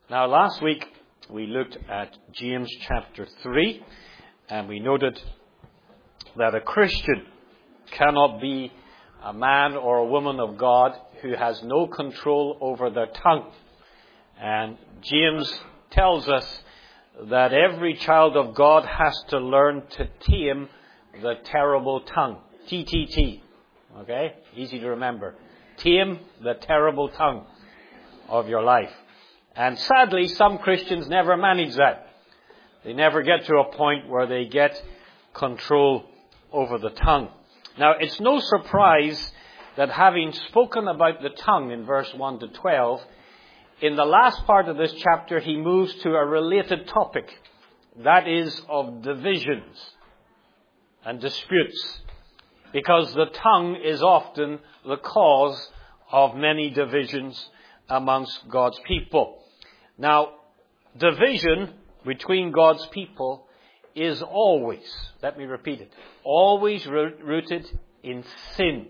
Now, last week we looked at James chapter 3, and we noted that a Christian cannot be a man or a woman of God who has no control over their tongue. And James tells us that every child of God has to learn to tame the terrible tongue. T-T-T. Okay? Easy to remember. Tame the terrible tongue of your life. And sadly, some Christians never manage that. They never get to a point where they get control over the tongue. Now, it's no surprise that having spoken about the tongue in verse 1 to 12, in the last part of this chapter, he moves to a related topic. That is of divisions and disputes. Because the tongue is often the cause of many divisions amongst God's people. Now, division between God's people is always, let me repeat it, always rooted in sin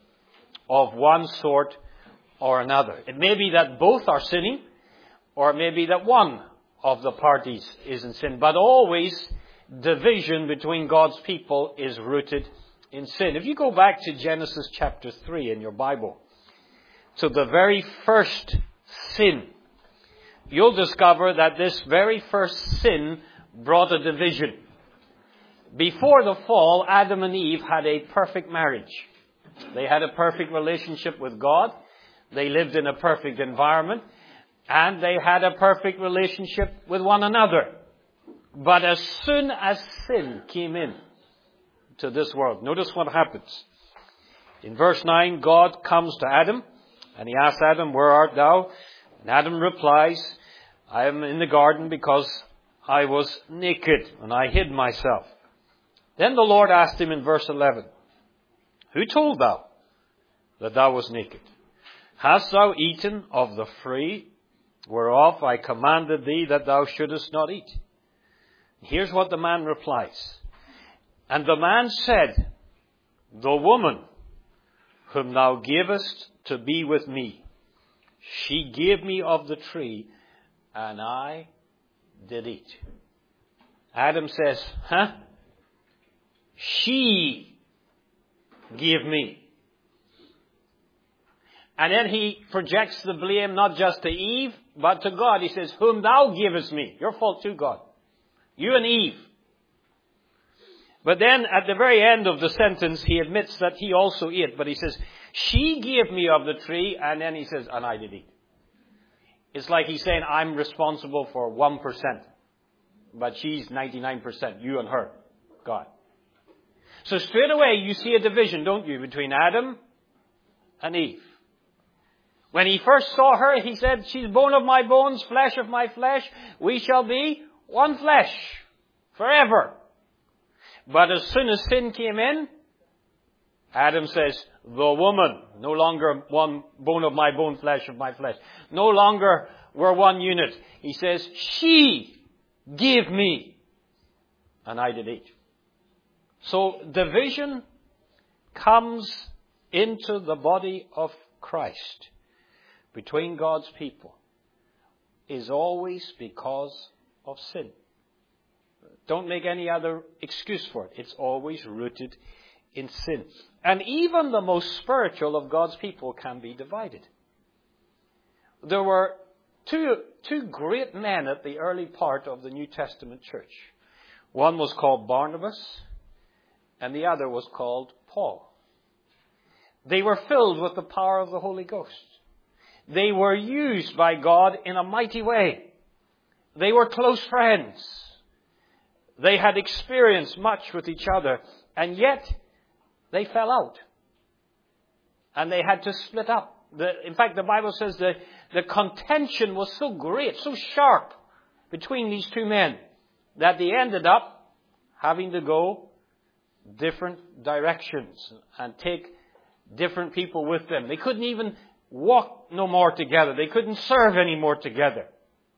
of one sort or another. It may be that both are sinning, or it may be that one of the parties is in sin. But always, division between God's people is rooted in sin. If you go back to Genesis chapter 3 in your Bible, to the very first sin, you'll discover that this very first sin brought a division. Before the fall, Adam and Eve had a perfect marriage. They had a perfect relationship with God. They lived in a perfect environment. And they had a perfect relationship with one another. But as soon as sin came in to this world, notice what happens. In verse 9, God comes to Adam and he asks Adam, "Where art thou?" And Adam replies, "I am in the garden because I was naked and I hid myself." Then the Lord asked him in verse 11, "Who told thou that thou wast naked? Hast thou eaten of the tree whereof I commanded thee that thou shouldest not eat?" Here's what the man replies. "And the man said, The woman whom thou gavest to be with me, she gave me of the tree, and I did eat." Adam says, She gave me. And then he projects the blame not just to Eve, but to God. He says, "Whom thou gavest me." Your fault too, God. You and Eve. But then at the very end of the sentence, he admits that he also ate. But he says, "She gave me of the tree," and then he says, "and I did eat." It's like he's saying, I'm responsible for 1%. But she's 99%, you and her, God. So straight away you see a division, don't you, between Adam and Eve. When he first saw her, he said, "She's bone of my bones, flesh of my flesh. We shall be one flesh forever." But as soon as sin came in, Adam says, "The woman, no longer one bone of my bone, flesh of my flesh. No longer we're one unit." He says, "She gave me, and I did eat." So division comes into the body of Christ between God's people is always because of sin. Don't make any other excuse for it. It's always rooted in sin. And even the most spiritual of God's people can be divided. There were two great men at the early part of the New Testament church. One was called Barnabas, and the other was called Paul. They were filled with the power of the Holy Ghost. They were used by God in a mighty way. They were close friends. They had experienced much with each other, and yet they fell out. And they had to split up. In fact, the Bible says that the contention was so great, so sharp between these two men, that they ended up having to go different directions and take different people with them. They couldn't even walk no more together. They couldn't serve any more together.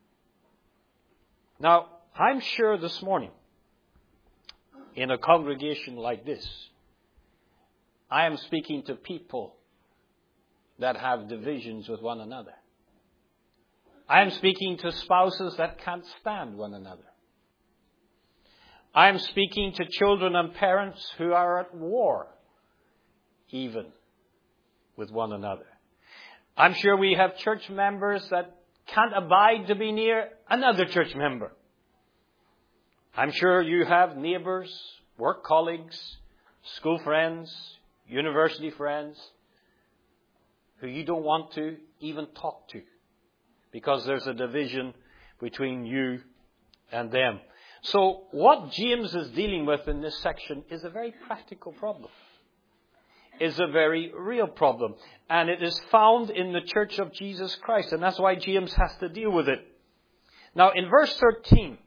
Now, I'm sure this morning, in a congregation like this, I am speaking to people that have divisions with one another. I am speaking to spouses that can't stand one another. I am speaking to children and parents who are at war, even with one another. I'm sure we have church members that can't abide to be near another church member. I'm sure you have neighbors, work colleagues, school friends, university friends, who you don't want to even talk to because there's a division between you and them. So what James is dealing with in this section is a very practical problem. Is a very real problem. And it is found in the church of Jesus Christ. And that's why James has to deal with it. Now in verse 13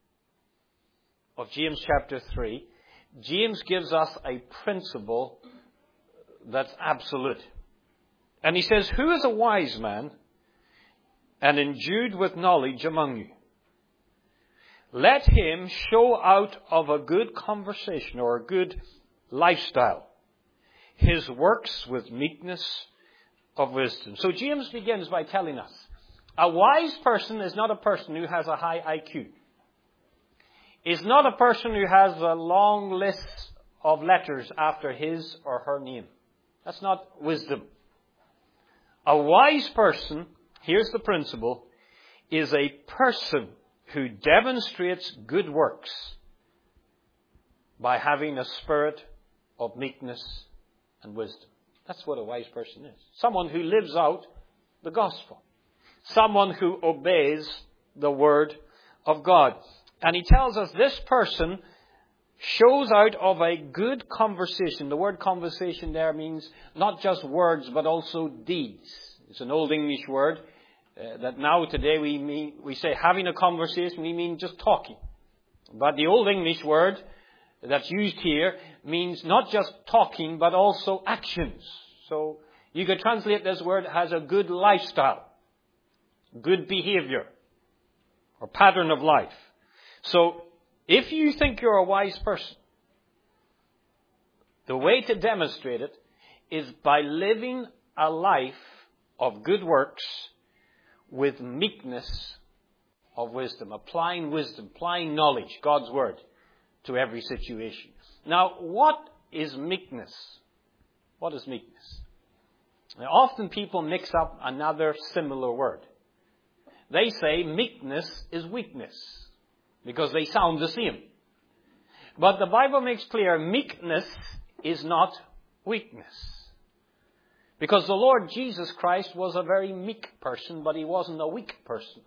of James chapter 3, James gives us a principle that's absolute. And he says, who is a wise man and endued with knowledge among you? Let him show out of a good conversation or a good lifestyle his works with meekness of wisdom. So James begins by telling us, a wise person is not a person who has a high IQ. Is not a person who has a long list of letters after his or her name. That's not wisdom. A wise person, here's the principle, is a person who demonstrates good works by having a spirit of meekness and wisdom. That's what a wise person is. Someone who lives out the gospel. Someone who obeys the word of God. And he tells us this person shows out of a good conversation. The word conversation there means not just words but also deeds. It's an old English word that now today we say having a conversation, we mean just talking. But the old English word that's used here means not just talking but also actions. So you could translate this word as a good lifestyle, good behavior, or pattern of life. So if you think you're a wise person, the way to demonstrate it is by living a life of good works with meekness of wisdom, applying knowledge, God's word, to every situation. Now, what is meekness? What is meekness? Now, often people mix up another similar word. They say meekness is weakness because they sound the same. But the Bible makes clear meekness is not weakness. Because the Lord Jesus Christ was a very meek person, but he wasn't a weak person.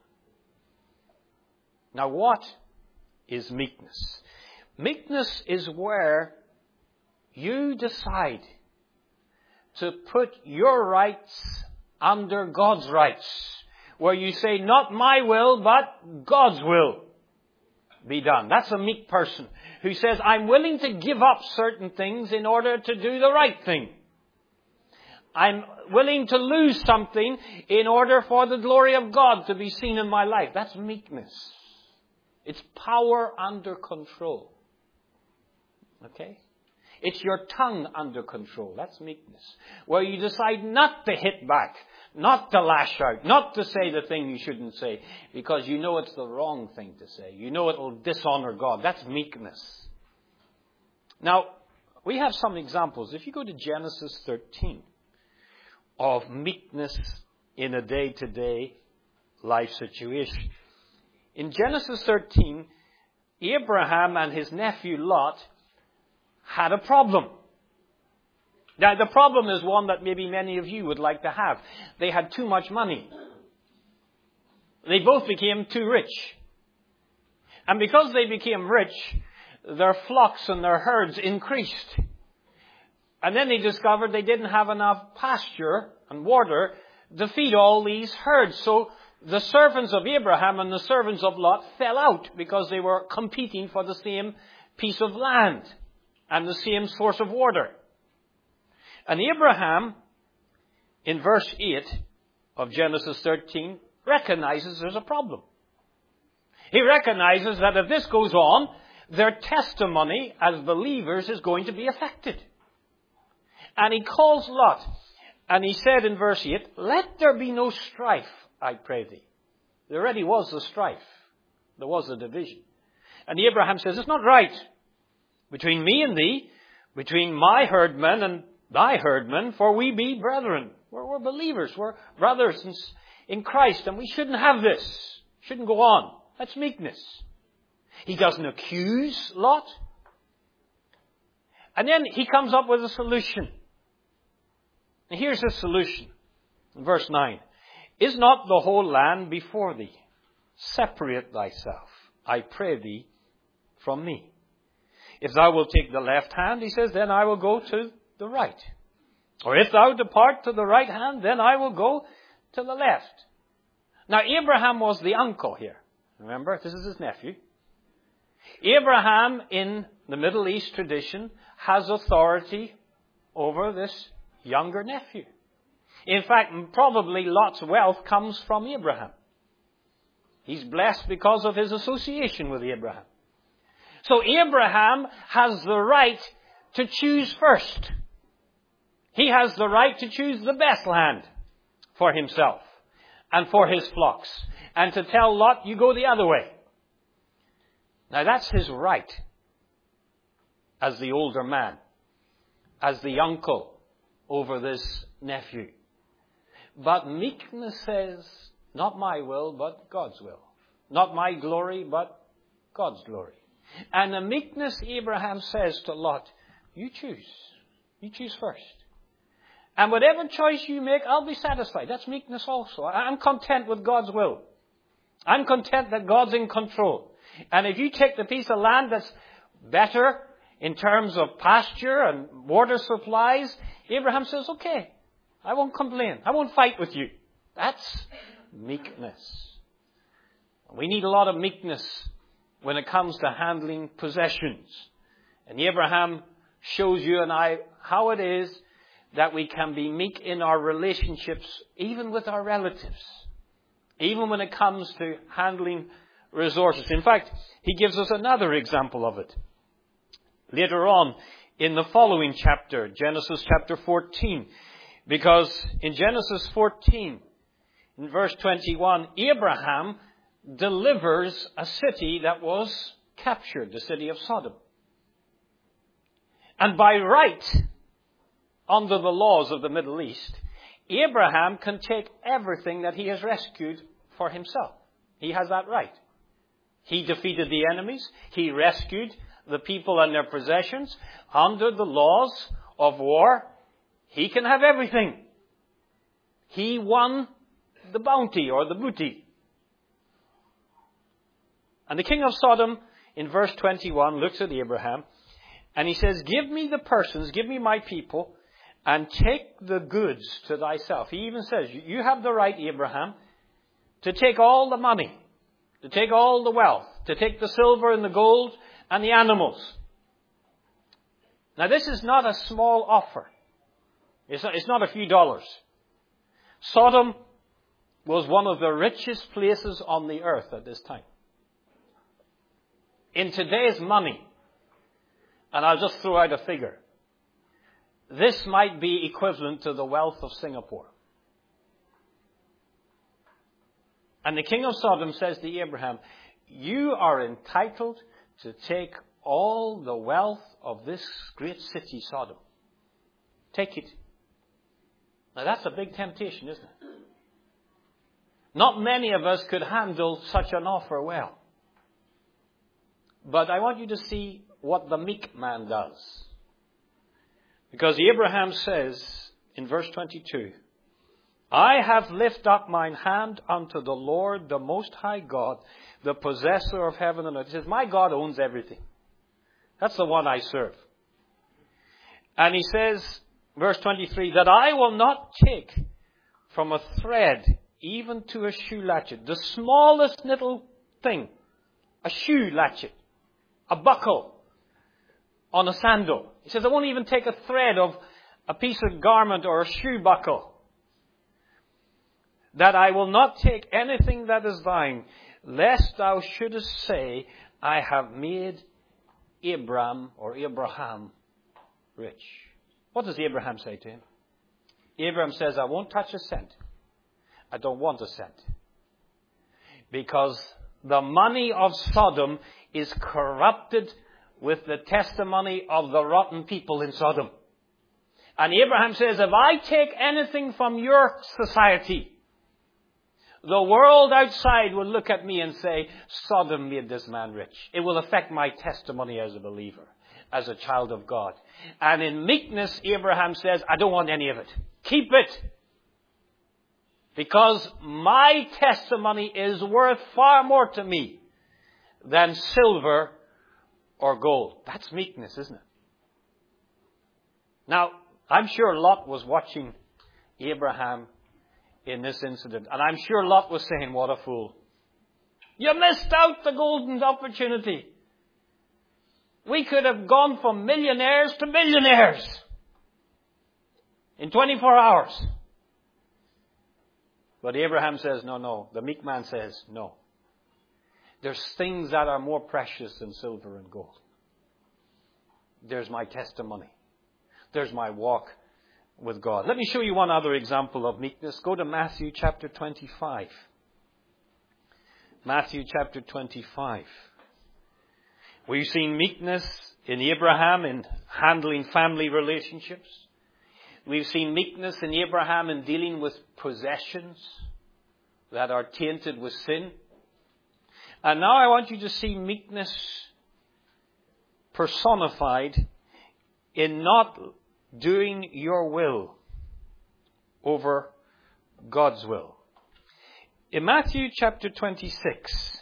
Now, what is meekness? Meekness is where you decide to put your rights under God's rights. Where you say, not my will, but God's will be done. That's a meek person who says, I'm willing to give up certain things in order to do the right thing. I'm willing to lose something in order for the glory of God to be seen in my life. That's meekness. It's power under control. Okay? It's your tongue under control. That's meekness. Where you decide not to hit back, not to lash out, not to say the thing you shouldn't say, because you know it's the wrong thing to say. You know it will dishonor God. That's meekness. Now, we have some examples. If you go to Genesis 13, of meekness in a day-to-day life situation. In Genesis 13, Abraham and his nephew Lot had a problem. Now, the problem is one that maybe many of you would like to have. They had too much money. They both became too rich. And because they became rich, their flocks and their herds increased. And then they discovered they didn't have enough pasture and water to feed all these herds. So the servants of Abraham and the servants of Lot fell out because they were competing for the same piece of land and the same source of water. And Abraham, in verse 8 of Genesis 13, recognizes there's a problem. He recognizes that if this goes on, their testimony as believers is going to be affected. And he calls Lot, and he said in verse 8, let there be no strife, I pray thee. There already was the strife. There was the division. And Abraham says, it's not right between me and thee, between my herdmen and thy herdmen, for we be brethren. We're believers. We're brothers in Christ, and we shouldn't have this. Shouldn't go on. That's meekness. He doesn't accuse Lot. And then he comes up with a solution. And here's his solution. In verse 9. Is not the whole land before thee? Separate thyself, I pray thee, from me. If thou wilt take the left hand, he says, then I will go to the right. Or if thou depart to the right hand, then I will go to the left. Now, Abraham was the uncle here. Remember, this is his nephew. Abraham, in the Middle East tradition, has authority over this younger nephew. In fact, probably Lot's wealth comes from Abraham. He's blessed because of his association with Abraham. So Abraham has the right to choose first. He has the right to choose the best land for himself and for his flocks, and to tell Lot, you go the other way. Now that's his right as the older man, as the uncle over this nephew. But meekness says, not my will, but God's will. Not my glory, but God's glory. And in meekness, Abraham says to Lot, you choose. You choose first. And whatever choice you make, I'll be satisfied. That's meekness also. I'm content with God's will. I'm content that God's in control. And if you take the piece of land that's better in terms of pasture and water supplies, Abraham says, okay, I won't complain. I won't fight with you. That's meekness. We need a lot of meekness when it comes to handling possessions. And Abraham shows you and I how it is that we can be meek in our relationships, even with our relatives, even when it comes to handling resources. In fact, he gives us another example of it later on in the following chapter, Genesis chapter 14. Because in Genesis 14, in verse 21, Abraham delivers a city that was captured, the city of Sodom. And by right, under the laws of the Middle East, Abraham can take everything that he has rescued for himself. He has that right. He defeated the enemies. He rescued the people and their possessions. Under the laws of war, he can have everything. He won the bounty or the booty. And the king of Sodom, in verse 21, looks at Abraham and he says, give me the persons, give me my people, and take the goods to thyself. He even says, you have the right, Abraham, to take all the money, to take all the wealth, to take the silver and the gold and the animals. Now this is not a small offer. It's not a few dollars. Sodom was one of the richest places on the earth at this time. In today's money, and I'll just throw out a figure, this might be equivalent to the wealth of Singapore. And the king of Sodom says to Abraham, you are entitled to take all the wealth of this great city, Sodom. Take it. Now that's a big temptation, isn't it? Not many of us could handle such an offer well. But I want you to see what the meek man does. Because Abraham says in verse 22, I have lifted up mine hand unto the Lord, the Most High God, the possessor of heaven and earth. He says, my God owns everything. That's the one I serve. And he says, verse 23, that I will not take from a thread even to a shoe latchet. The smallest little thing, a shoe latchet, a buckle on a sandal. He says, I won't even take a thread of a piece of garment or a shoe buckle. That I will not take anything that is thine, lest thou shouldest say, I have made Abraham rich. What does Abraham say to him? Abraham says, I won't touch a cent. I don't want a cent. Because the money of Sodom is corrupted with the testimony of the rotten people in Sodom. And Abraham says, if I take anything from your society, the world outside will look at me and say, Sodom made this man rich. It will affect my testimony as a believer, as a child of God. And in meekness, Abraham says, I don't want any of it. Keep it. Because my testimony is worth far more to me than silver or gold. That's meekness, isn't it? Now, I'm sure Lot was watching Abraham in this incident. And I'm sure Lot was saying, what a fool. You missed out the golden opportunity. We could have gone from millionaires to millionaires in 24 hours. But Abraham says, no. The meek man says, no. There's things that are more precious than silver and gold. There's my testimony. There's my walk with God. Let me show you one other example of meekness. Go to Matthew chapter 25. Matthew chapter 25. We've seen meekness in Abraham in handling family relationships. We've seen meekness in Abraham in dealing with possessions that are tainted with sin. And now I want you to see meekness personified in not doing your will over God's will. In Matthew chapter 26,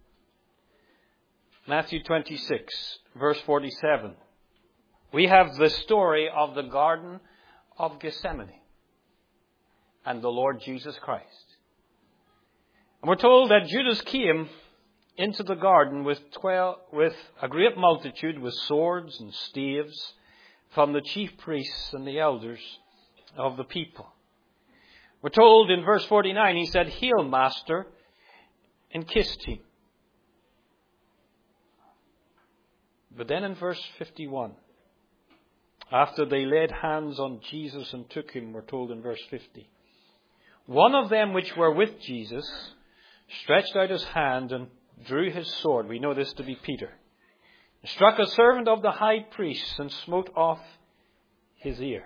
Matthew 26, verse 47, we have the story of the Garden of Gethsemane and the Lord Jesus Christ. And we're told that Judas came into the garden with a great multitude with swords and staves from the chief priests and the elders of the people. We're told in verse 49, he said, "Hail, Master," and kissed him. But then in verse 51, after they laid hands on Jesus and took him, we're told in verse 50, one of them which were with Jesus stretched out his hand and drew his sword. We know this to be Peter. Struck a servant of the high priest and smote off his ear.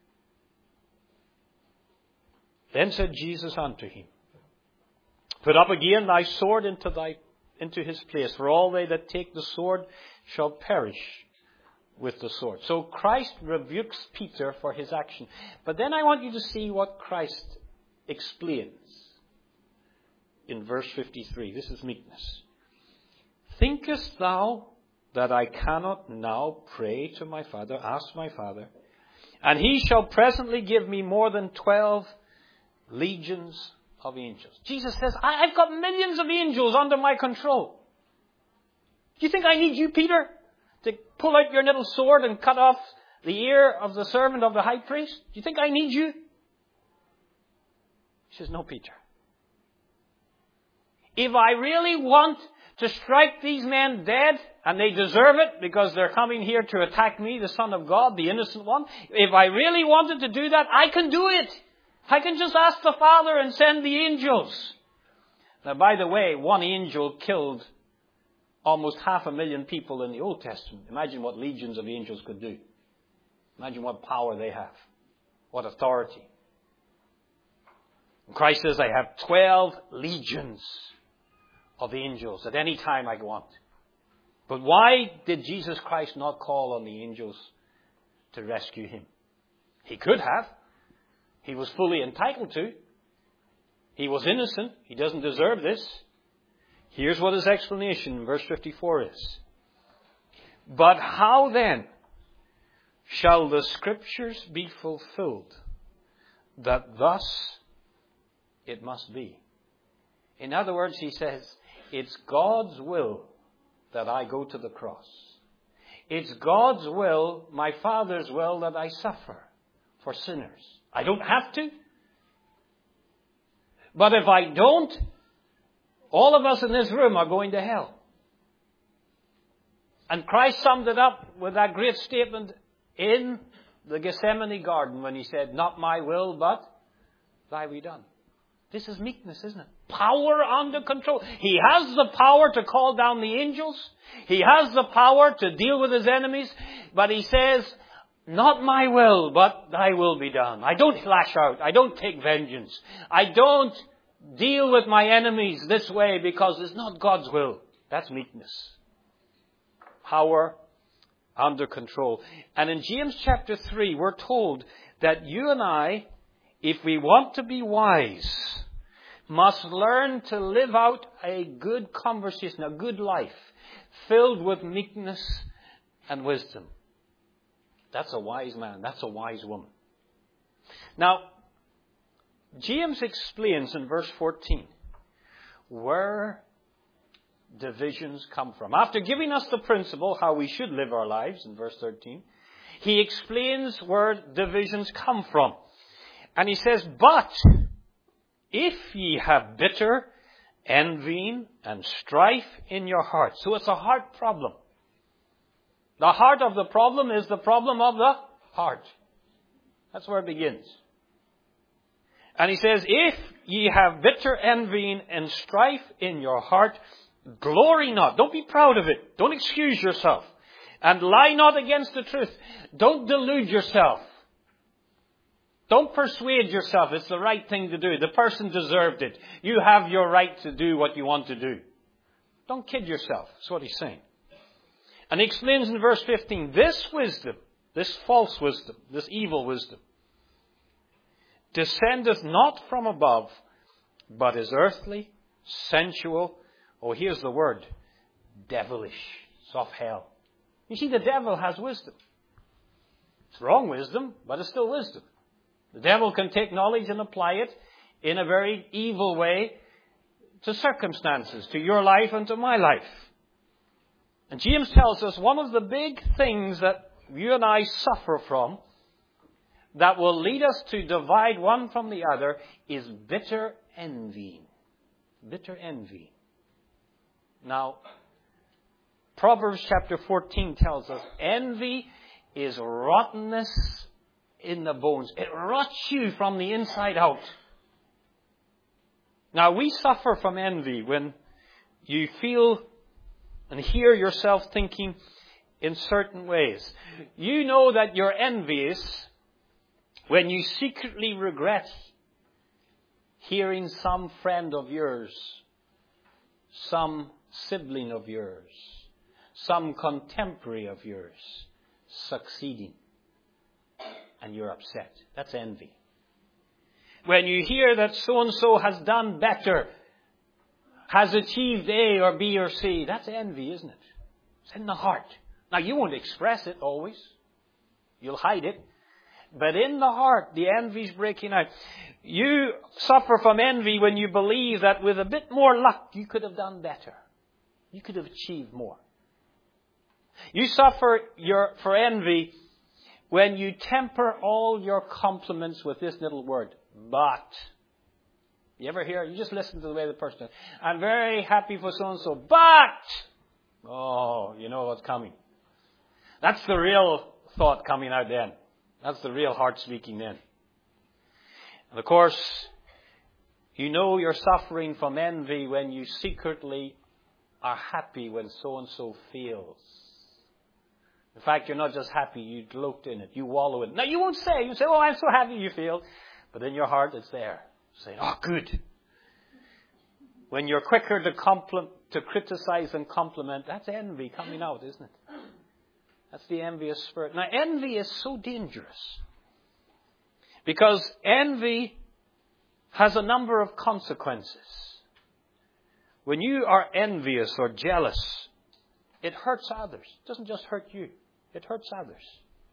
Then said Jesus unto him, Put up again thy sword into his place, for all they that take the sword shall perish with the sword. So Christ rebukes Peter for his action. But then I want you to see what Christ explains in verse 53. This is meekness. Thinkest thou that I cannot now pray to my Father, ask my Father, and he shall presently give me more than 12 legions of angels? Jesus says, I've got millions of angels under my control. Do you think I need you, Peter, to pull out your little sword and cut off the ear of the servant of the high priest? Do you think I need you? He says, no, Peter. If I really want to strike these men dead, and they deserve it because they're coming here to attack me, the Son of God, the innocent one, if I really wanted to do that, I can do it. I can just ask the Father and send the angels. Now, by the way, one angel killed almost 500,000 people in the Old Testament. Imagine what legions of angels could do. Imagine what power they have. What authority. And Christ says, I have 12 legions of angels at any time I want. But why did Jesus Christ not call on the angels to rescue him? He could have. He was fully entitled to. He was innocent. He doesn't deserve this. Here's what his explanation in verse 54 is. But how then shall the scriptures be fulfilled, that thus it must be? In other words, he says, it's God's will that I go to the cross. It's God's will, my Father's will, that I suffer for sinners. I don't have to. But if I don't, all of us in this room are going to hell. And Christ summed it up with that great statement in the Gethsemane garden when he said, not my will, but thy be done. This is meekness, isn't it? Power under control. He has the power to call down the angels. He has the power to deal with his enemies. But he says, not my will, but thy will be done. I don't lash out. I don't take vengeance. I don't deal with my enemies this way because it's not God's will. That's meekness. Power under control. And in James chapter 3, we're told that you and I, if we want to be wise, must learn to live out a good conversation, a good life, filled with meekness and wisdom. That's a wise man. That's a wise woman. Now, James explains in verse 14 where divisions come from. After giving us the principle how we should live our lives in verse 13, he explains where divisions come from. And he says, but if ye have bitter envying and strife in your heart. So it's a heart problem. The heart of the problem is the problem of the heart. That's where it begins. And he says, if ye have bitter envying and strife in your heart, glory not. Don't be proud of it. Don't excuse yourself. And lie not against the truth. Don't delude yourself. Don't persuade yourself it's the right thing to do. The person deserved it. You have your right to do what you want to do. Don't kid yourself. That's what he's saying. And he explains in verse 15, this wisdom, this false wisdom, this evil wisdom, descendeth not from above, but is earthly, sensual. Oh, here's the word, devilish. It's of hell. You see, the devil has wisdom. It's wrong wisdom, but it's still wisdom. The devil can take knowledge and apply it in a very evil way to circumstances, to your life and to my life. And James tells us one of the big things that you and I suffer from that will lead us to divide one from the other is bitter envy. Bitter envy. Now, Proverbs chapter 14 tells us envy is rottenness in the bones. It rots you from the inside out. Now, we suffer from envy when you feel and hear yourself thinking in certain ways. You know that you're envious when you secretly regret hearing some friend of yours, some sibling of yours, some contemporary of yours succeeding, and you're upset. That's envy. When you hear that so-and-so has done better, has achieved A or B or C, that's envy, isn't it? It's in the heart. Now, you won't express it always. You'll hide it. But in the heart, the envy's breaking out. You suffer from envy when you believe that with a bit more luck, you could have done better. You could have achieved more. You suffer for envy when you temper all your compliments with this little word, but. You ever hear? You just listen to the way the person does. I'm very happy for so-and-so, but. Oh, you know what's coming. That's the real thought coming out then. That's the real heart speaking then. And of course, you know you're suffering from envy when you secretly are happy when so-and-so fails. In fact, you're not just happy, you gloat in it. You wallow in it. Now, you won't say. You say, oh, I'm so happy you failed. But in your heart, it's there. Say, oh, good. When you're quicker to criticize and compliment, that's envy coming out, isn't it? That's the envious spirit. Now, envy is so dangerous because envy has a number of consequences. When you are envious or jealous, it hurts others. It doesn't just hurt you. It hurts others.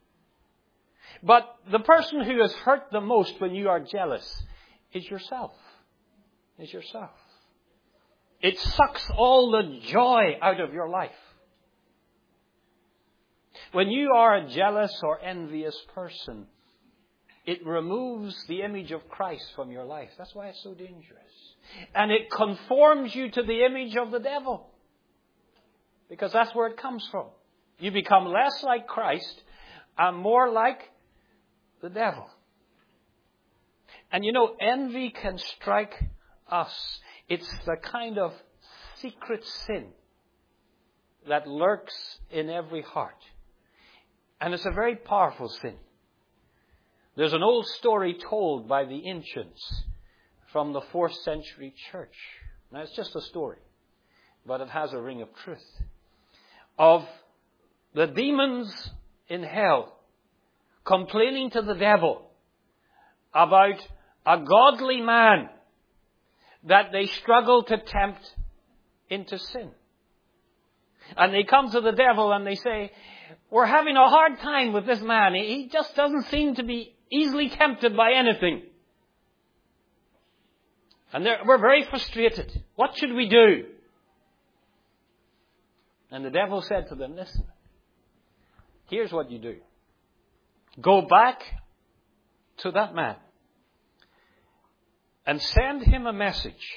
But the person who is hurt the most when you are jealous is yourself. Is yourself. It sucks all the joy out of your life. When you are a jealous or envious person, it removes the image of Christ from your life. That's why it's so dangerous. And it conforms you to the image of the devil. Because that's where it comes from. You become less like Christ and more like the devil. And envy can strike us. It's the kind of secret sin that lurks in every heart. And it's a very powerful sin. There's an old story told by the ancients from the 4th century church. Now, it's just a story, but it has a ring of truth. Of the demons in hell complaining to the devil about a godly man that they struggle to tempt into sin. And they come to the devil and they say, we're having a hard time with this man. He just doesn't seem to be easily tempted by anything. And we're very frustrated. What should we do? And the devil said to them, listen, here's what you do. Go back to that man and send him a message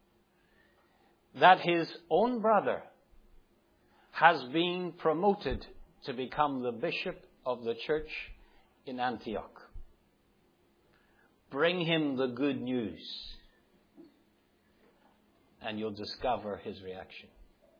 that his own brother has been promoted to become the bishop of the church in Antioch. Bring him the good news, and you'll discover his reaction.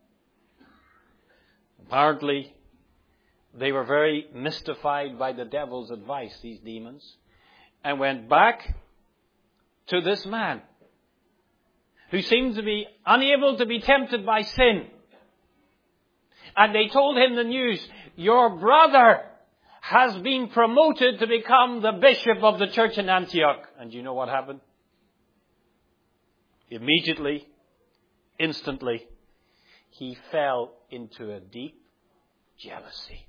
Apparently, they were very mystified by the devil's advice, these demons, and went back to this man who seemed to be unable to be tempted by sin. And they told him the news, your brother has been promoted to become the bishop of the church in Antioch. And you know what happened? Immediately, instantly, he fell into a deep jealousy.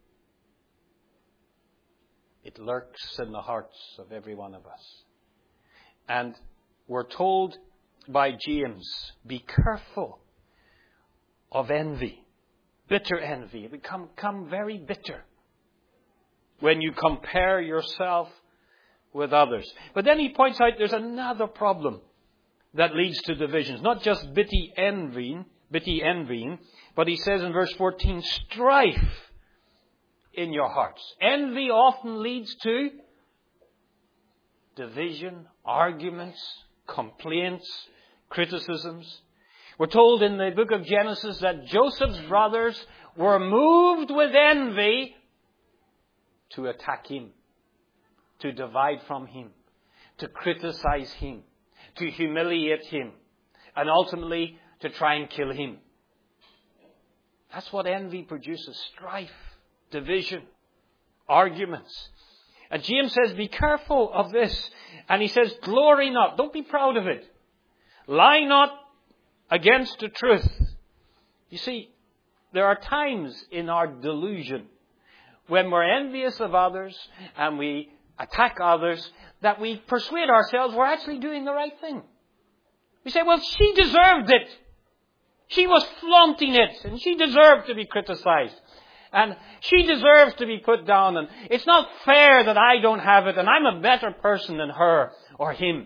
It lurks in the hearts of every one of us. And we're told by James, be careful of envy. Bitter envy. It become very bitter when you compare yourself with others. But then he points out there's another problem that leads to divisions. Not just bitty envying, but he says in verse 14, strife in your hearts. Envy often leads to division, arguments, complaints, criticisms. We're told in the book of Genesis that Joseph's brothers were moved with envy to attack him, to divide from him, to criticize him, to humiliate him, and ultimately to try and kill him. That's what envy produces. Strife, division, arguments. And James says, be careful of this. And he says, glory not. Don't be proud of it. Lie not against the truth. You see, there are times in our delusion when we're envious of others and we attack others that we persuade ourselves we're actually doing the right thing. We say, well, she deserved it. She was flaunting it and she deserved to be criticized. And she deserves to be put down. And it's not fair that I don't have it and I'm a better person than her or him.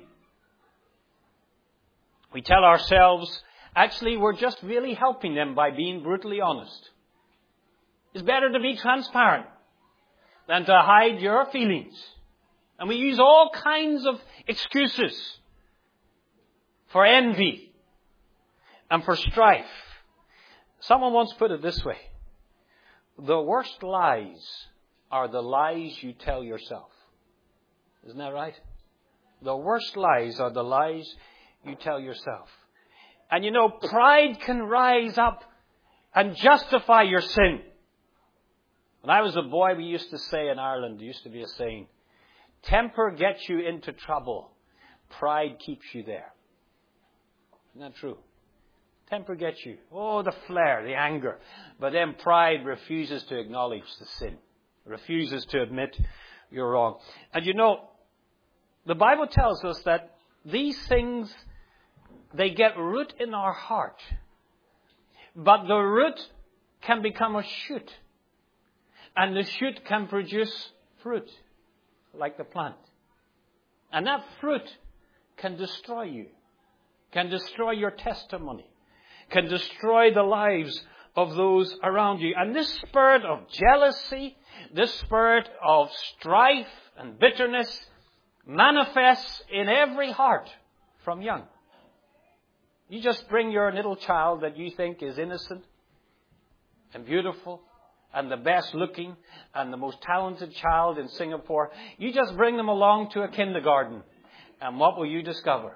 We tell ourselves, actually, we're just really helping them by being brutally honest. It's better to be transparent than to hide your feelings. And we use all kinds of excuses for envy and for strife. Someone once put it this way. The worst lies are the lies you tell yourself. Isn't that right? The worst lies are the lies you tell yourself. And pride can rise up and justify your sin. When I was a boy, we used to say in Ireland, there used to be a saying, temper gets you into trouble, pride keeps you there. Isn't that true? Temper gets you. Oh, the flare, the anger. But then pride refuses to acknowledge the sin. Refuses to admit you're wrong. And the Bible tells us that these things, they get root in our heart. But the root can become a shoot. And the shoot can produce fruit, like the plant. And that fruit can destroy you. Can destroy your testimony. Can destroy the lives of those around you. And this spirit of jealousy, this spirit of strife and bitterness, manifests in every heart from young. You just bring your little child that you think is innocent and beautiful and the best looking and the most talented child in Singapore. You just bring them along to a kindergarten. And what will you discover?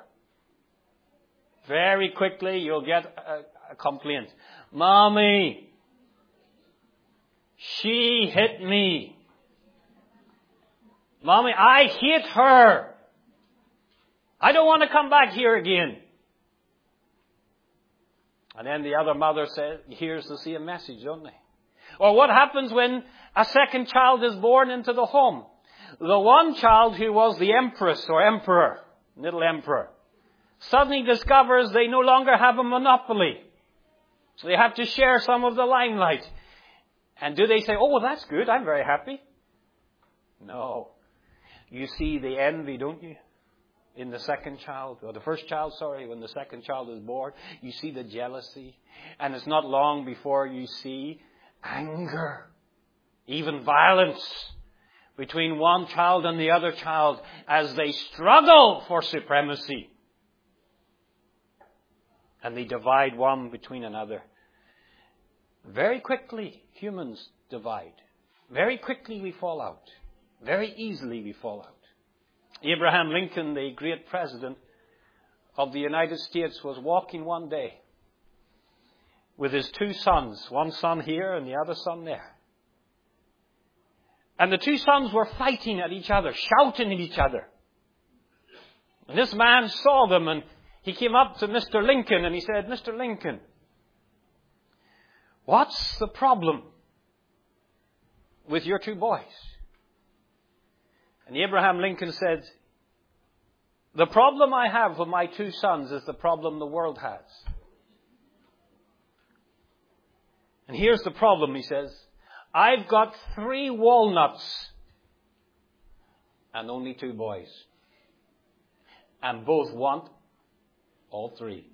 Very quickly you'll get a complaint. Mommy, she hit me. Mommy, I hit her. I don't want to come back here again. And then the other mother hears the same message, don't they? Or what happens when a second child is born into the home? The one child who was the empress or emperor, little emperor, suddenly discovers they no longer have a monopoly. So they have to share some of the limelight. And do they say, oh, well, that's good, I'm very happy? No. You see the envy, don't you? In the second child, or the first child, when the second child is born, you see the jealousy. And it's not long before you see anger, even violence between one child and the other child as they struggle for supremacy. And they divide one between another. Very quickly, humans divide. Very quickly we fall out. Very easily we fall out. Abraham Lincoln, the great president of the United States, was walking one day with his two sons, one son here and the other son there. And the two sons were fighting at each other, shouting at each other. And this man saw them and he came up to Mr. Lincoln and he said, Mr. Lincoln, what's the problem with your two boys? And Abraham Lincoln said, the problem I have with my two sons is the problem the world has. And here's the problem, he says. I've got 3 walnuts and only 2 boys. And both want all 3.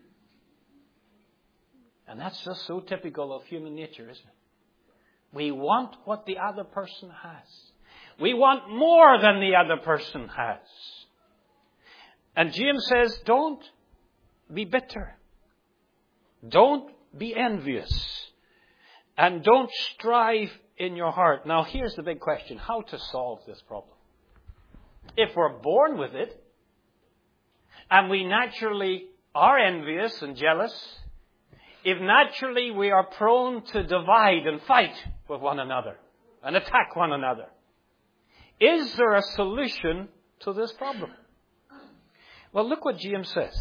And that's just so typical of human nature, isn't it? We want what the other person has. We want more than the other person has. And James says, don't be bitter. Don't be envious. And don't strive in your heart. Now, here's the big question. How to solve this problem? If we're born with it, and we naturally are envious and jealous, if naturally we are prone to divide and fight with one another and attack one another, is there a solution to this problem? Well, look what James says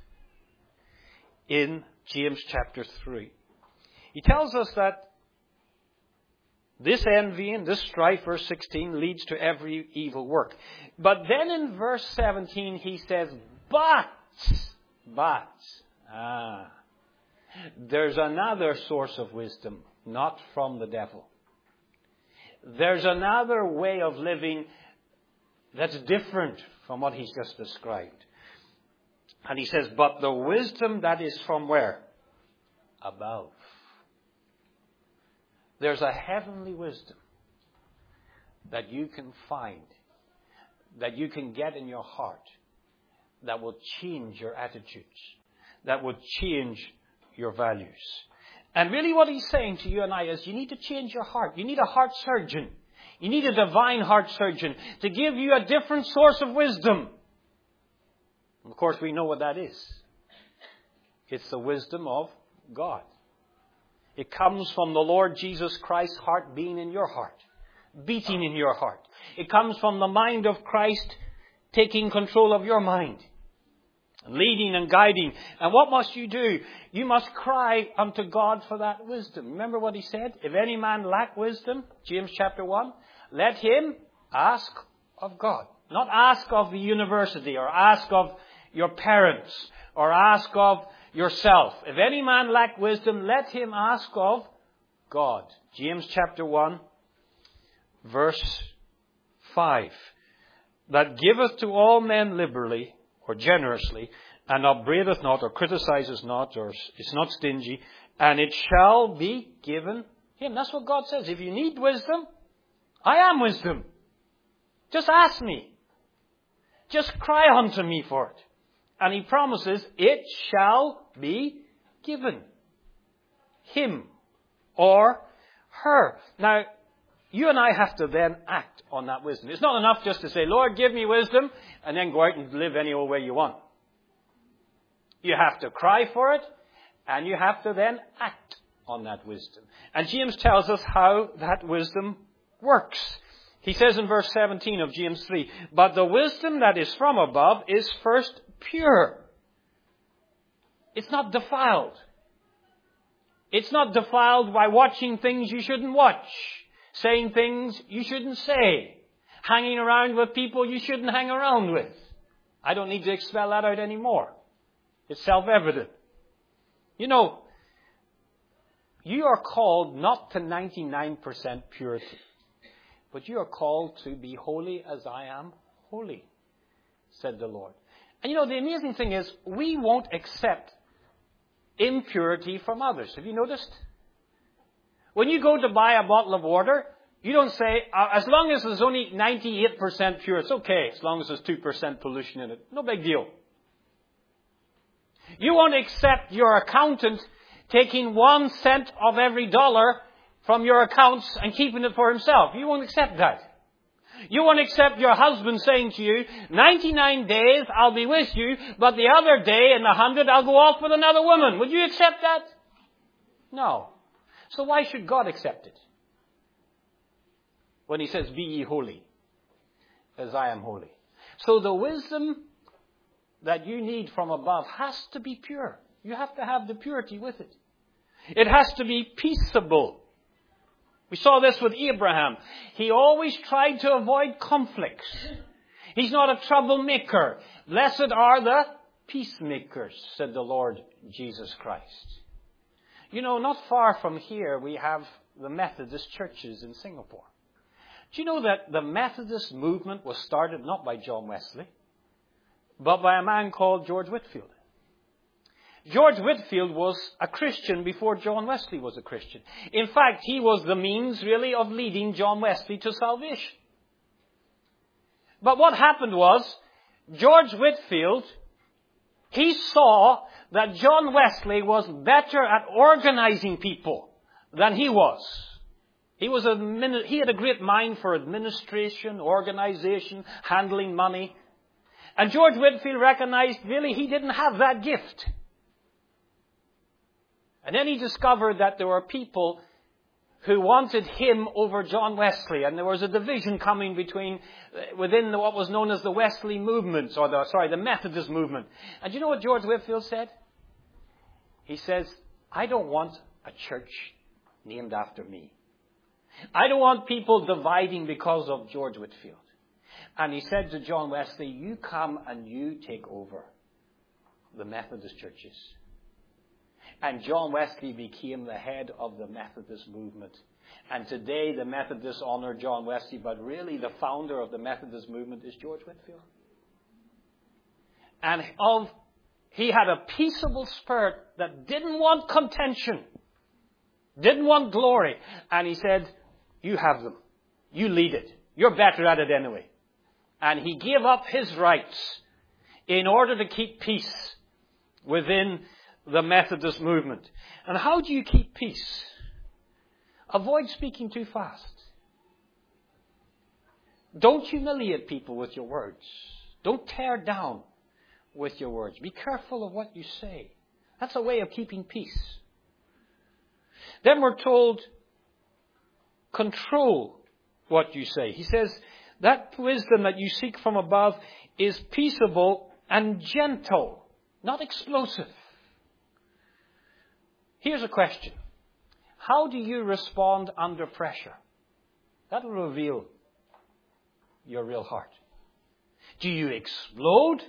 in James chapter 3. He tells us that this envy and this strife, verse 16, leads to every evil work. But then in verse 17 he says, there's another source of wisdom, not from the devil. There's another way of living that's different from what he's just described. And he says, but the wisdom that is from where? Above. There's a heavenly wisdom that you can find, that you can get in your heart, that will change your attitudes, that will change your values. And really what he's saying to you and I is you need to change your heart. You need a heart surgeon. You need a divine heart surgeon to give you a different source of wisdom. Of course, we know what that is. It's the wisdom of God. It comes from the Lord Jesus Christ's heart being in your heart, beating in your heart. It comes from the mind of Christ taking control of your mind, leading and guiding. And what must you do? You must cry unto God for that wisdom. Remember what he said? If any man lack wisdom, James chapter 1, let him ask of God. Not ask of the university or ask of your parents or ask of yourself. If any man lack wisdom, let him ask of God. James chapter 1, verse 5. That giveth to all men liberally or generously, and upbraideth not, or criticizes not, or is not stingy, and it shall be given him. That's what God says. If you need wisdom, I am wisdom. Just ask me. Just cry unto me for it. And he promises, it shall be given. Him or her. Now, you and I have to then act on that wisdom. It's not enough just to say, Lord, give me wisdom, and then go out and live any old way you want. You have to cry for it, and you have to then act on that wisdom. And James tells us how that wisdom works. He says in verse 17 of James 3, but the wisdom that is from above is first pure. It's not defiled. It's not defiled by watching things you shouldn't watch, saying things you shouldn't say, hanging around with people you shouldn't hang around with. I don't need to expel that out anymore. It's self-evident. You know, you are called not to 99% purity, but you are called to be holy as I am holy, said the Lord. And you know, the amazing thing is, we won't accept impurity from others. Have you noticed? When you go to buy a bottle of water, you don't say, as long as there's only 98% pure, it's okay, as long as there's 2% pollution in it. No big deal. You won't accept your accountant taking 1 cent of every dollar from your accounts and keeping it for himself. You won't accept that. You won't accept your husband saying to you, 99 days I'll be with you, but the other day in the 100 I'll go off with another woman. Would you accept that? No. So why should God accept it? When he says, be ye holy, as I am holy. So the wisdom that you need from above has to be pure. You have to have the purity with it. It has to be peaceable. We saw this with Abraham. He always tried to avoid conflicts. He's not a troublemaker. Blessed are the peacemakers, said the Lord Jesus Christ. You know, not far from here we have the Methodist churches in Singapore. Do you know that the Methodist movement was started not by John Wesley, but by a man called George Whitefield? George Whitefield was a Christian before John Wesley was a Christian. In fact, he was the means, really, of leading John Wesley to salvation. But what happened was, George Whitefield, he saw that John Wesley was better at organizing people than he was. He had a great mind for administration, organization, handling money. And George Whitefield recognized, really, he didn't have that gift. And then he discovered that there were people who wanted him over John Wesley. And there was a division coming within what was known as the Wesley movement, the Methodist movement. And do you know what George Whitefield said? He says, I don't want a church named after me. I don't want people dividing because of George Whitefield. And he said to John Wesley, you come and you take over the Methodist churches. And John Wesley became the head of the Methodist movement. And today the Methodists honor John Wesley, but really the founder of the Methodist movement is George Whitefield. And he had a peaceable spirit that didn't want contention, didn't want glory. And he said, you have them. You lead it. You're better at it anyway. And he gave up his rights in order to keep peace within the Methodist movement. And how do you keep peace? Avoid speaking too fast. Don't humiliate people with your words. Don't tear down with your words. Be careful of what you say. That's a way of keeping peace. Then we're told, control what you say. He says, that wisdom that you seek from above is peaceable and gentle, not explosive. Here's a question. How do you respond under pressure? That will reveal your real heart. Do you explode?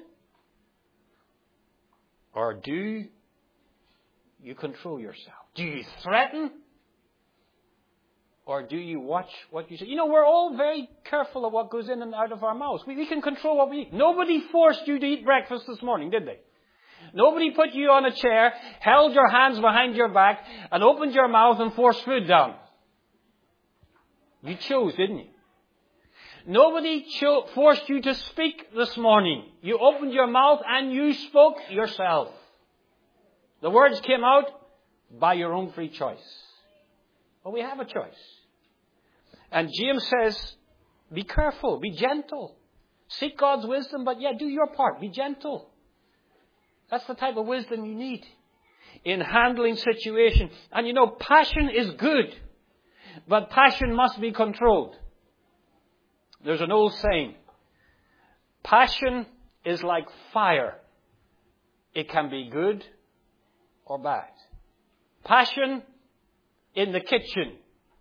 Or do you control yourself? Do you threaten? Or do you watch what you say? You know, we're all very careful of what goes in and out of our mouths. We can control what we eat. Nobody forced you to eat breakfast this morning, did they? Nobody put you on a chair, held your hands behind your back, and opened your mouth and forced food down. You chose, didn't you? Nobody forced you to speak this morning. You opened your mouth and you spoke yourself. The words came out by your own free choice. But we have a choice. And James says, be careful, be gentle. Seek God's wisdom, but do your part. Be gentle. That's the type of wisdom you need in handling situations. And passion is good, but passion must be controlled. There's an old saying, passion is like fire. It can be good or bad. Passion in the kitchen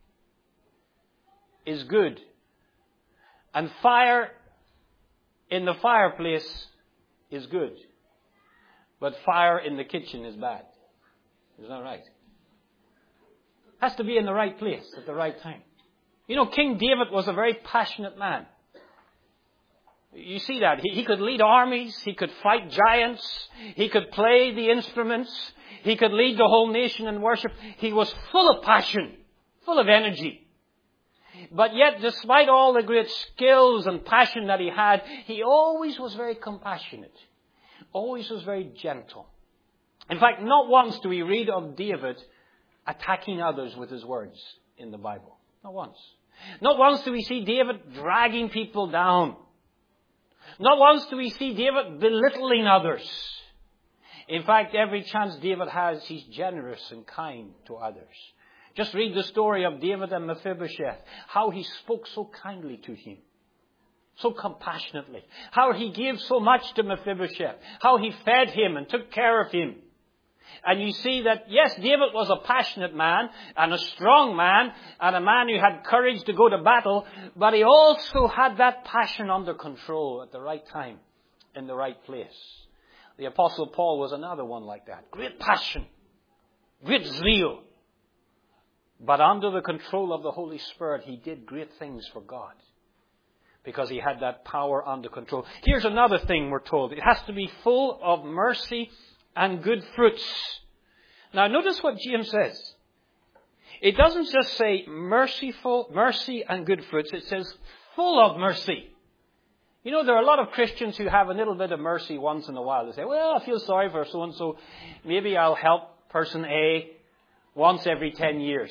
is good. And fire in the fireplace is good. But fire in the kitchen is bad. Isn't that right? Has to be in the right place at the right time. King David was a very passionate man. You see that. He could lead armies. He could fight giants. He could play the instruments. He could lead the whole nation in worship. He was full of passion, full of energy. But yet, despite all the great skills and passion that he had, he always was very compassionate. Always was very gentle. In fact, not once do we read of David attacking others with his words in the Bible. Not once. Not once do we see David dragging people down. Not once do we see David belittling others. In fact, every chance David has, he's generous and kind to others. Just read the story of David and Mephibosheth. How he spoke so kindly to him. So compassionately. How he gave so much to Mephibosheth. How he fed him and took care of him. And you see that, yes, David was a passionate man and a strong man and a man who had courage to go to battle, but he also had that passion under control at the right time, in the right place. The Apostle Paul was another one like that. Great passion, great zeal. But under the control of the Holy Spirit, he did great things for God. Because he had that power under control. Here's another thing we're told. It has to be full of mercy and good fruits. Now notice what James says. It doesn't just say mercy and good fruits. It says full of mercy. There are a lot of Christians who have a little bit of mercy once in a while. They say, well, I feel sorry for so-and-so. Maybe I'll help person A once every 10 years,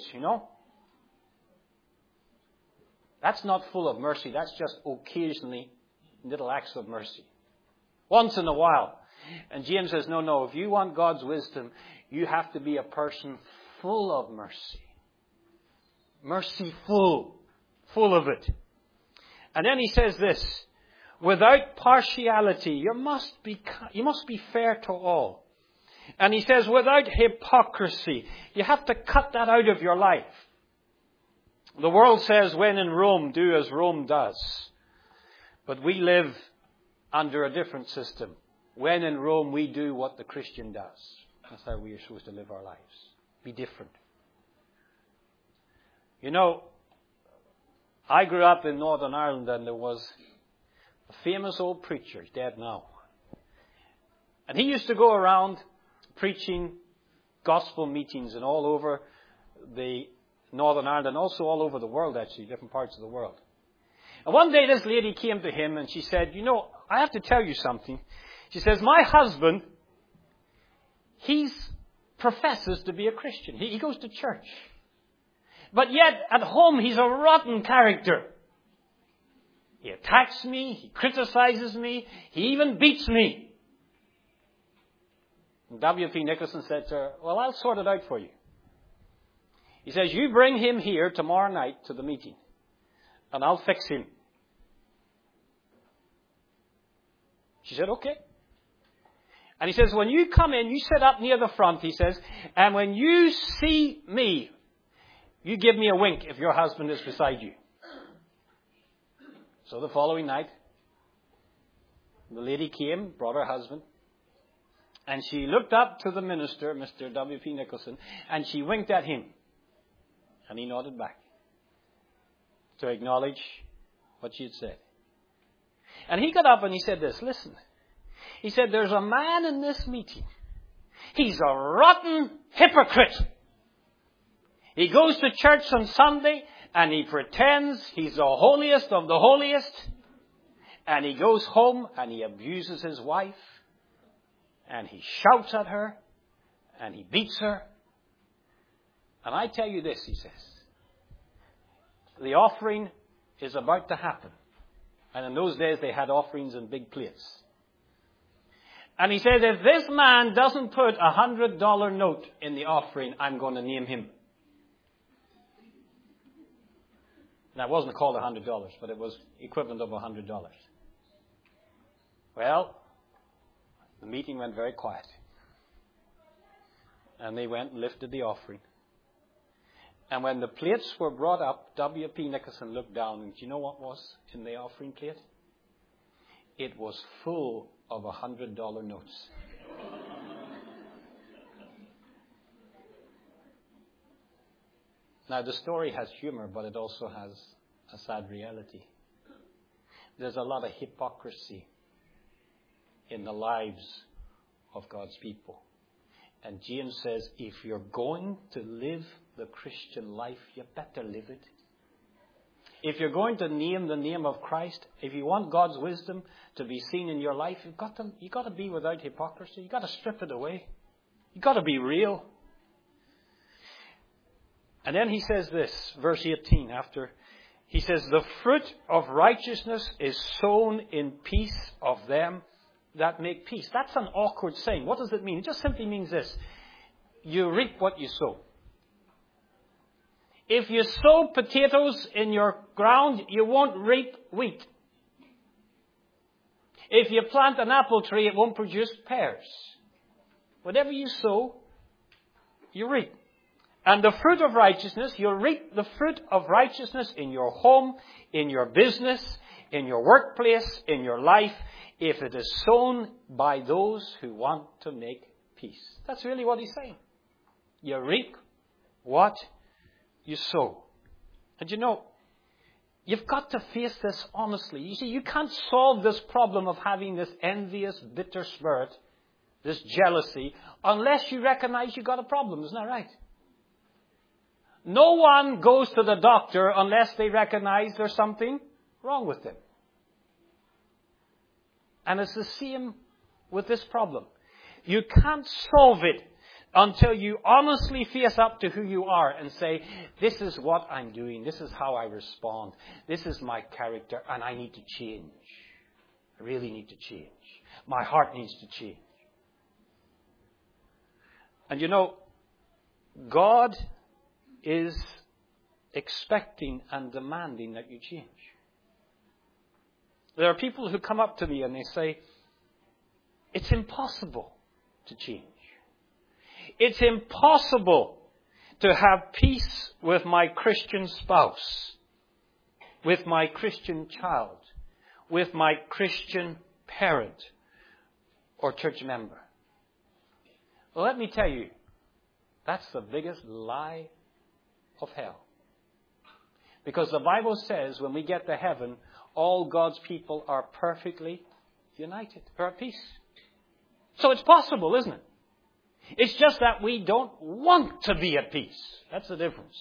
That's not full of mercy. That's just occasionally little acts of mercy. Once in a while. And James says, no, if you want God's wisdom, you have to be a person full of mercy. Merciful. Full of it. And then he says this, without partiality, you must be fair to all. And he says, without hypocrisy, you have to cut that out of your life. The world says, when in Rome, do as Rome does. But we live under a different system. When in Rome, we do what the Christian does. That's how we are supposed to live our lives. Be different. I grew up in Northern Ireland and there was a famous old preacher, he's dead now. And he used to go around preaching gospel meetings and all over the Northern Ireland and also all over the world actually, different parts of the world. And one day this lady came to him and she said, I have to tell you something. She says, my husband, he professes to be a Christian. He goes to church. But yet at home he's a rotten character. He attacks me, he criticizes me, he even beats me. And W.P. Nicholson said to her, well, I'll sort it out for you. He says, you bring him here tomorrow night to the meeting, and I'll fix him. She said, okay. And he says, when you come in, you sit up near the front, he says, and when you see me, you give me a wink if your husband is beside you. So the following night, the lady came, brought her husband, and she looked up to the minister, Mr. W.P. Nicholson, and she winked at him. And he nodded back to acknowledge what she had said. And he got up and he said this, listen. He said, there's a man in this meeting. He's a rotten hypocrite. He goes to church on Sunday And he pretends he's the holiest of the holiest. And he goes home and he abuses his wife. And he shouts at her. And he beats her. And I tell you this, he says. The offering is about to happen. And in those days they had offerings in big plates. And he said, if this man doesn't put a $100 note in the offering, I'm going to name him. Now, it wasn't called $100, but it was equivalent of $100. Well, the meeting went very quiet. And they went and lifted the offering. And when the plates were brought up, W.P. Nicholson looked down, and do you know what was in the offering plate? It was full of $100 notes. Now, the story has humor, but it also has a sad reality. There's a lot of hypocrisy in the lives of God's people. And James says, if you're going to live the Christian life, you better live it. If you're going to name the name of Christ, if you want God's wisdom to be seen in your life, you've got to be without hypocrisy. You've got to strip it away. You've got to be real. And then he says this, verse 18, he says, the fruit of righteousness is sown in peace of them that make peace. That's an awkward saying. What does it mean? It just simply means this. You reap what you sow. If you sow potatoes in your ground, you won't reap wheat. If you plant an apple tree, it won't produce pears. Whatever you sow, you reap. And the fruit of righteousness, you'll reap the fruit of righteousness in your home, in your business, in your workplace, in your life, if it is sown by those who want to make peace. That's really what he's saying. You reap what you sow. And you know, you've got to face this honestly. You see, you can't solve this problem of having this envious, bitter spirit, this jealousy, unless you recognize you've got a problem. Isn't that right? No one goes to the doctor unless they recognize there's something wrong with them. And it's the same with this problem. You can't solve it until you honestly face up to who you are and say, this is what I'm doing, this is how I respond, this is my character, and I need to change. I really need to change. My heart needs to change. And you know, God is expecting and demanding that you change. There are people who come up to me and they say, it's impossible to change. It's impossible to have peace with my Christian spouse, with my Christian child, with my Christian parent or church member. Well, let me tell you, that's the biggest lie of hell. Because the Bible says when we get to heaven, all God's people are perfectly united. They're at peace. So it's possible, isn't it? It's just that we don't want to be at peace. That's the difference.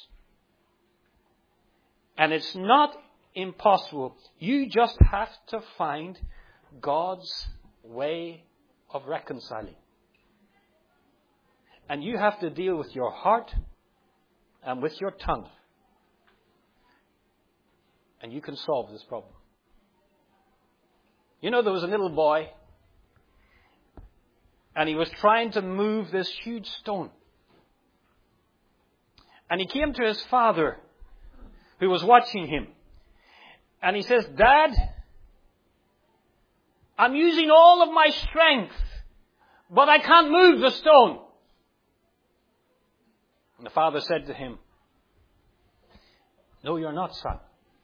And it's not impossible. You just have to find God's way of reconciling. And you have to deal with your heart and with your tongue. And you can solve this problem. You know, there was a little boy, and he was trying to move this huge stone. And he came to his father, who was watching him. And he says, Dad, I'm using all of my strength, but I can't move the stone. And the father said to him, no, you're not, son.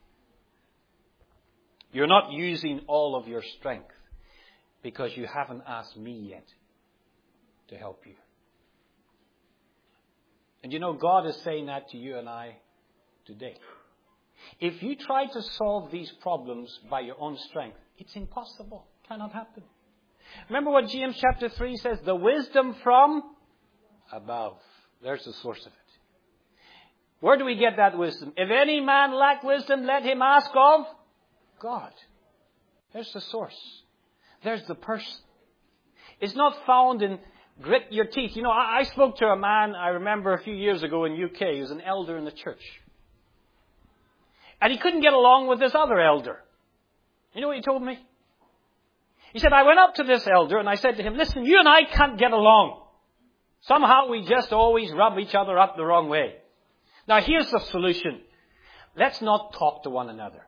You're not using all of your strength because you haven't asked me yet to help you. And you know, God is saying that to you and I today. If you try to solve these problems by your own strength, it's impossible. It cannot happen. Remember what James chapter 3 says? The wisdom from above. There's the source of it. Where do we get that wisdom? If any man lack wisdom, let him ask of God. There's the source. There's the person. It's not found in grit your teeth. You know, I spoke to a man, I remember a few years ago in UK. He was an elder in the church. And he couldn't get along with this other elder. You know what he told me? He said, I went up to this elder and I said to him, listen, you and I can't get along. Somehow we just always rub each other up the wrong way. Now here's the solution. Let's not talk to one another.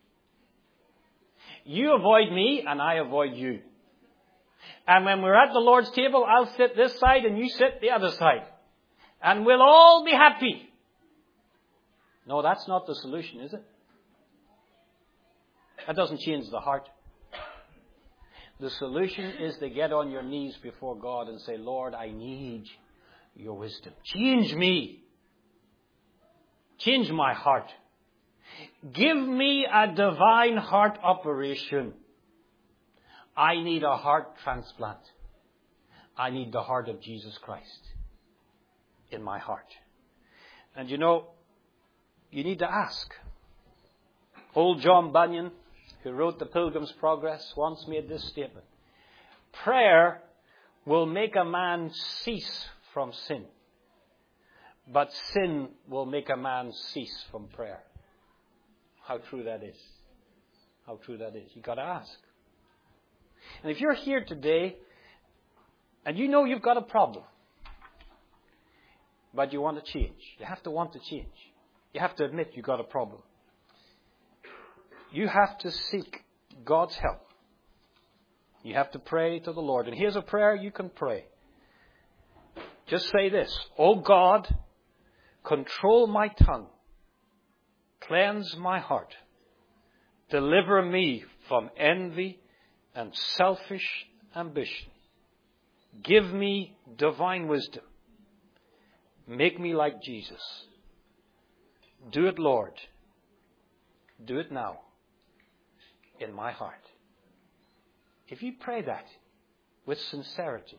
You avoid me and I avoid you. And when we're at the Lord's table, I'll sit this side and you sit the other side. And we'll all be happy. No, that's not the solution, is it? That doesn't change the heart. The solution is to get on your knees before God and say, Lord, I need your wisdom. Change me. Change my heart. Give me a divine heart operation. I need a heart transplant. I need the heart of Jesus Christ in my heart. And you know, you need to ask. Old John Bunyan, who wrote The Pilgrim's Progress, once made this statement. Prayer will make a man cease from sin, but sin will make a man cease from prayer. How true that is. How true that is. You've got to ask. And if you're here today and you know you've got a problem, but you want to change, you have to want to change. You have to admit you've got a problem. You have to seek God's help. You have to pray to the Lord. And here's a prayer you can pray. Just say this. Oh God, control my tongue. Cleanse my heart. Deliver me from envy and selfish ambition. Give me divine wisdom. Make me like Jesus. Do it, Lord. Do it now in my heart. If you pray that with sincerity,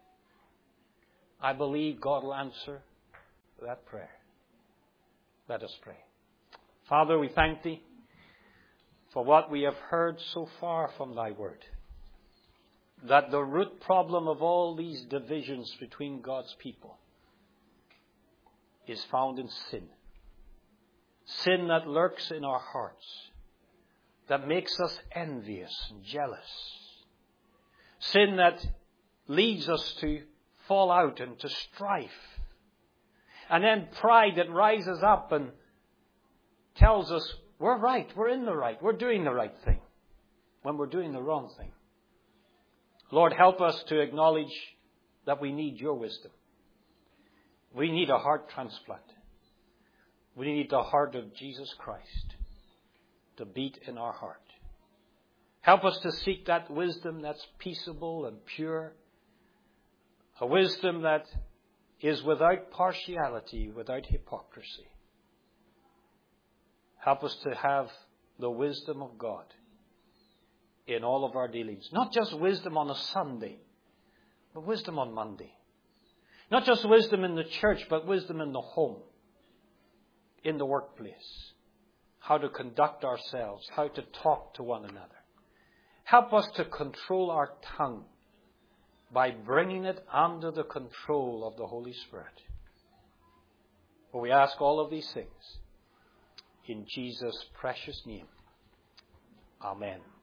I believe God will answer that prayer. Let us pray. Father, we thank Thee for what we have heard so far from Thy Word. That the root problem of all these divisions between God's people is found in sin. Sin that lurks in our hearts, that makes us envious and jealous. Sin that leads us to fall out and to strife. And then pride that rises up and tells us we're right, we're in the right, we're doing the right thing, when we're doing the wrong thing. Lord, help us to acknowledge that we need your wisdom. We need a heart transplant. We need the heart of Jesus Christ to beat in our heart. Help us to seek that wisdom that's peaceable and pure. A wisdom that is without partiality, without hypocrisy. Help us to have the wisdom of God in all of our dealings. Not just wisdom on a Sunday, but wisdom on Monday. Not just wisdom in the church, but wisdom in the home, in the workplace. How to conduct ourselves, how to talk to one another. Help us to control our tongue by bringing it under the control of the Holy Spirit. For we ask all of these things in Jesus' precious name. Amen.